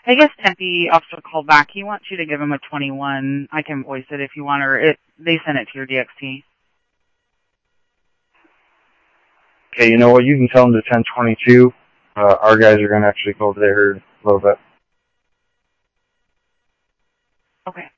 I guess Tempe officer called back. He wants you to give him a 21. I can voice it if you want, or they sent it to your DXT. Okay, you know what? You can tell him to 1022. Our guys are going to actually go over there in a little bit. Okay.